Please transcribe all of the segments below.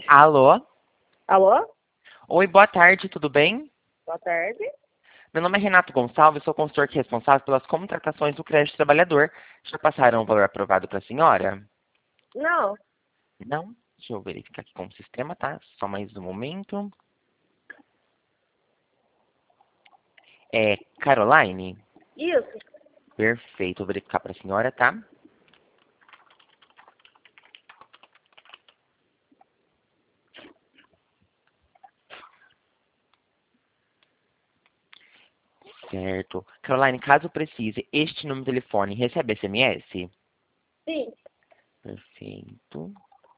Alô? Alô? Oi, boa tarde, tudo bem? Boa tarde. Meu nome é Renato Gonçalves, sou consultor aqui responsável pelas contratações do crédito trabalhador. Já passaram o valor aprovado para a senhora? Não. Não? Deixa eu verificar aqui com o sistema, tá? Só mais um momento. É Caroline? Isso. Perfeito, vou verificar para a senhora, tá? Certo. Caroline, caso precise, este número de telefone recebe SMS? Sim. Perfeito.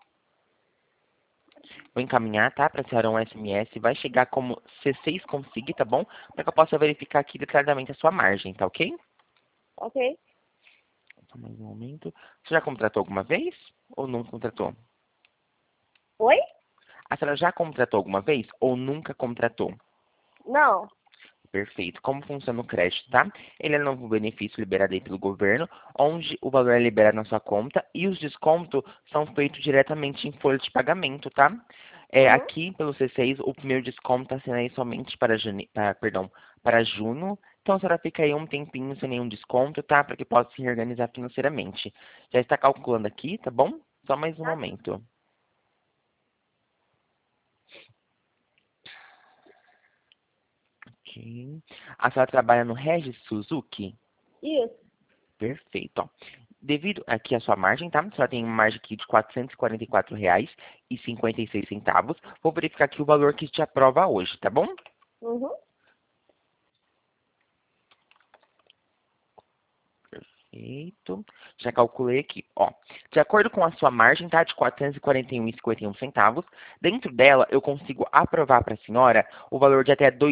Vou encaminhar, tá? Para a senhora um SMS. Vai chegar como C6 Consig, tá bom? Para que eu possa verificar aqui detalhadamente a sua margem, tá ok? Ok. Só mais um momento. Você já contratou alguma vez? Ou nunca contratou? Oi? A senhora já contratou alguma vez? Ou nunca contratou? Não. Perfeito. Como funciona o crédito, tá? Ele é um novo benefício liberado aí pelo governo, onde o valor é liberado na sua conta e os descontos são feitos diretamente em folha de pagamento, tá? Uhum. Aqui, pelo C6, o primeiro desconto está sendo aí somente para, para junho. Então, a senhora fica aí um tempinho sem nenhum desconto, tá? Para que possa se reorganizar financeiramente. Já está calculando aqui, tá bom? Só mais um Tá. momento. Ok. A senhora trabalha no Regis Suzuki? Isso. Perfeito. Ó. Devido aqui à sua margem, tá? A senhora tem uma margem aqui de R$ 444,56. Vou verificar aqui o valor que te aprova hoje, tá bom? Uhum. Perfeito. Já calculei aqui, ó. De acordo com a sua margem, tá? De R$ 441,51. Dentro dela, eu consigo aprovar para a senhora o valor de até R$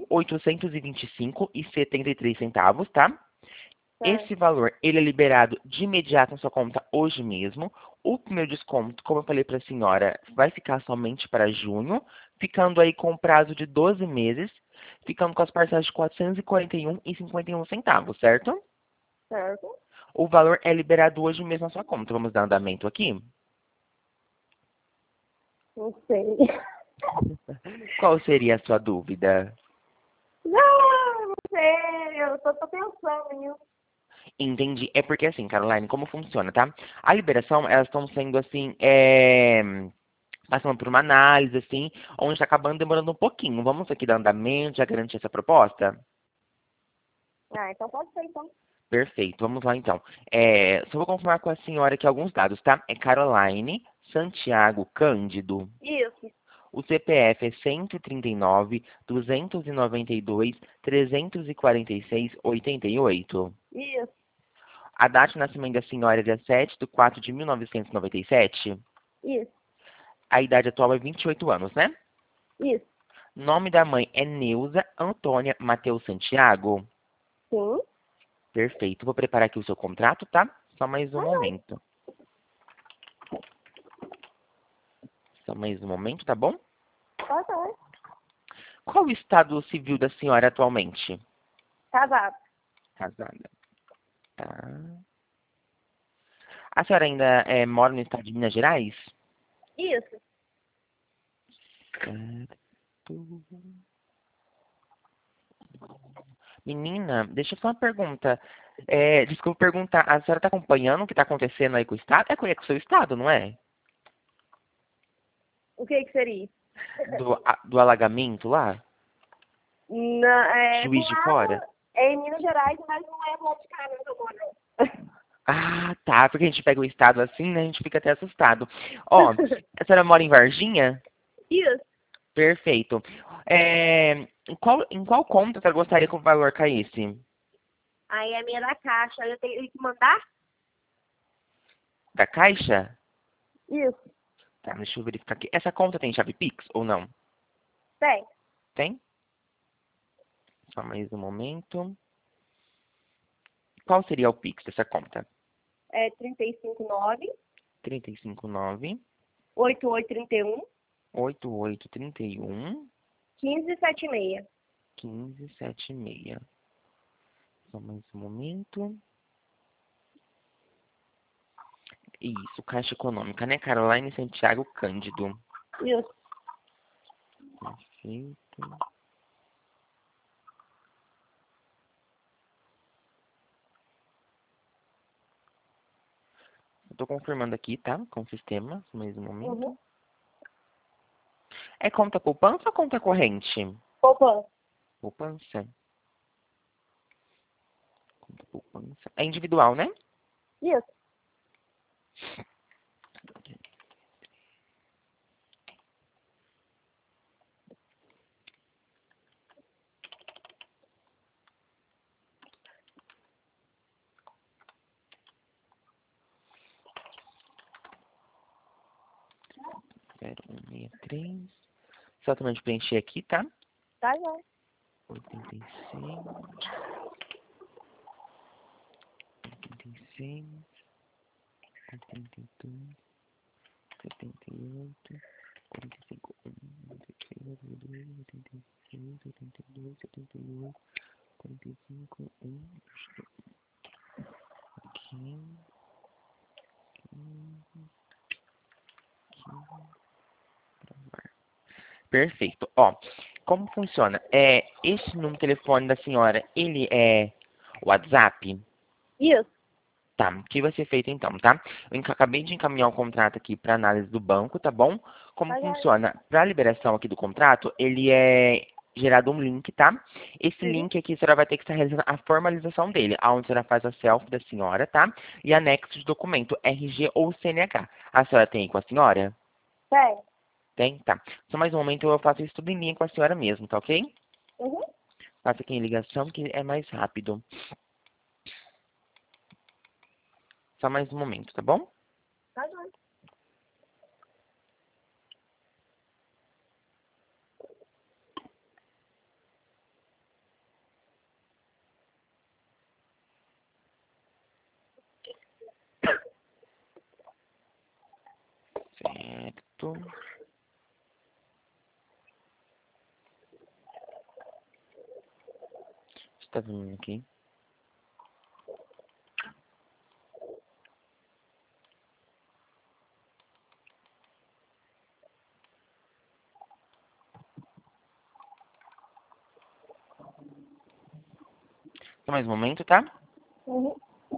2.825,73, tá? Certo. Esse valor, ele é liberado de imediato na sua conta hoje mesmo. O primeiro desconto, como eu falei para a senhora, vai ficar somente para junho, ficando aí com o prazo de 12 meses, ficando com as parcelas de R$ 441,51, certo? Certo. O valor é liberado hoje mesmo na sua conta. Vamos dar andamento aqui? Não sei. Qual seria a sua dúvida? Não sei. Eu tô pensando nisso. Entendi. É porque assim, Caroline, como funciona, tá? A liberação, elas estão sendo assim, passando por uma análise, assim, onde está acabando demorando um pouquinho. Vamos aqui dar andamento, já garantir essa proposta? Ah, então pode ser, então. Perfeito, vamos lá então. Só vou confirmar com a senhora aqui alguns dados, tá? É Caroline Santiago Cândido. Isso. O CPF é 139, 299, 346, 88. A data de nascimento da senhora é dia 7/4 de 1997. Isso. A idade atual é 28 anos, né? Isso. Nome da mãe é Neuza Antônia Mateus Santiago. Sim. Perfeito. Vou preparar aqui o seu contrato, tá? Só mais um Ah, não. momento. Só mais um momento, tá bom? Tá certo. Qual o estado civil da senhora atualmente? Casado. Casada. Tá. A senhora ainda mora no estado de Minas Gerais? Isso. Certo. Menina, deixa eu só uma pergunta. Desculpa perguntar, a senhora está acompanhando o que está acontecendo aí com o estado? É com o seu estado, não é? O que que seria? Do alagamento lá? É Juiz do de Fora? lado, é em Minas Gerais, mas não é do de cá, não, que eu moro, não. Ah, tá. Porque a gente pega o estado assim, né? A gente fica até assustado. Ó, a senhora mora em Varginha? Isso. Perfeito. Em qual conta a senhora gostaria que o valor caísse? Aí é minha da caixa, eu tenho que mandar? Da Caixa? Isso. Tá, deixa eu verificar aqui. Essa conta tem chave Pix ou não? Tem. Tem? Só mais um momento. Qual seria o Pix dessa conta? É 359 359 8831 8831 1576. 1576. Só mais um momento. Isso, Caixa Econômica, né? Caroline Santiago Cândido. Isso. Perfeito. Eu tô confirmando aqui, tá? Com o sistema, no mesmo momento. Uhum. É conta poupança ou conta corrente? Poupança. Poupança. Conta poupança. É individual, né? Isso. Zero um seis três. Só também de preencher aqui, tá? Tá, já. 86. 86. 82. 78. 45. 86. 86. 82. 78. 45. 15. Perfeito. Ó, como funciona? Esse número de telefone da senhora, ele é WhatsApp? Isso. Tá, o que vai ser feito então, tá? Acabei de encaminhar o contrato aqui para análise do banco, tá bom? Como Tá, já. funciona? Para a liberação aqui do contrato, ele é gerado um link, tá? Esse Uhum. link aqui, a senhora vai ter que estar realizando a formalização dele, onde a senhora faz a selfie da senhora, tá? E anexo de documento, RG ou CNH. A senhora tem aí com a senhora? Tem. Tem? Tá. Só mais um momento eu faço isso tudo em linha com a senhora mesmo, tá ok? Uhum. Faça aqui em ligação que é mais rápido. Só mais um momento, tá bom? Tá, já. Certo. Está vindo aqui. Só mais um momento, tá? Uhum.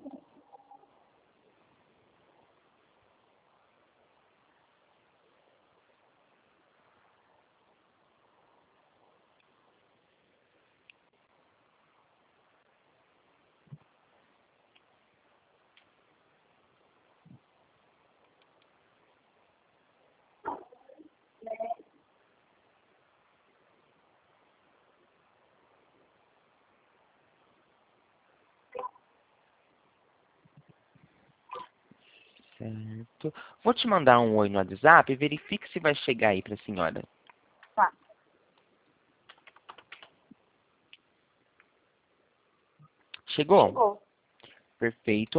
Certo. Vou te mandar um oi no WhatsApp e verifique se vai chegar aí pra senhora. Tá. Chegou? Chegou. Perfeito.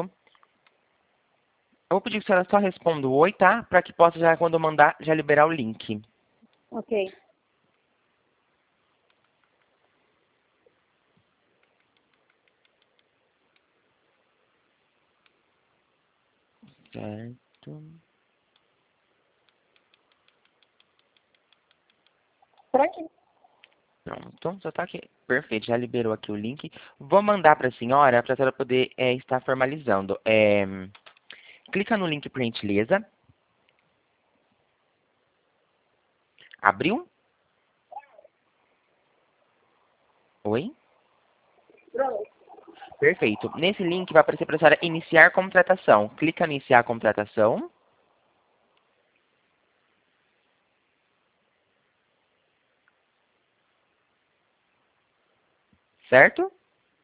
Eu vou pedir que a senhora só responda o oi, tá? Para que possa já, quando eu mandar, já liberar o link. Ok. Certo. Prontinho. Pronto, já tá aqui. Perfeito, já liberou aqui o link. Vou mandar para a senhora poder estar formalizando. Clica no link, por gentileza. Abriu? Oi? Pronto. Perfeito. Nesse link vai aparecer para a senhora iniciar contratação. Clica em iniciar contratação. Certo?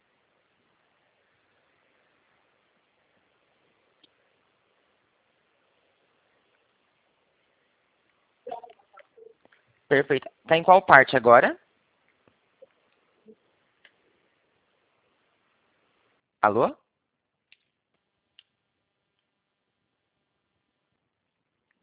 Perfeito. Tá em qual parte agora? Alô?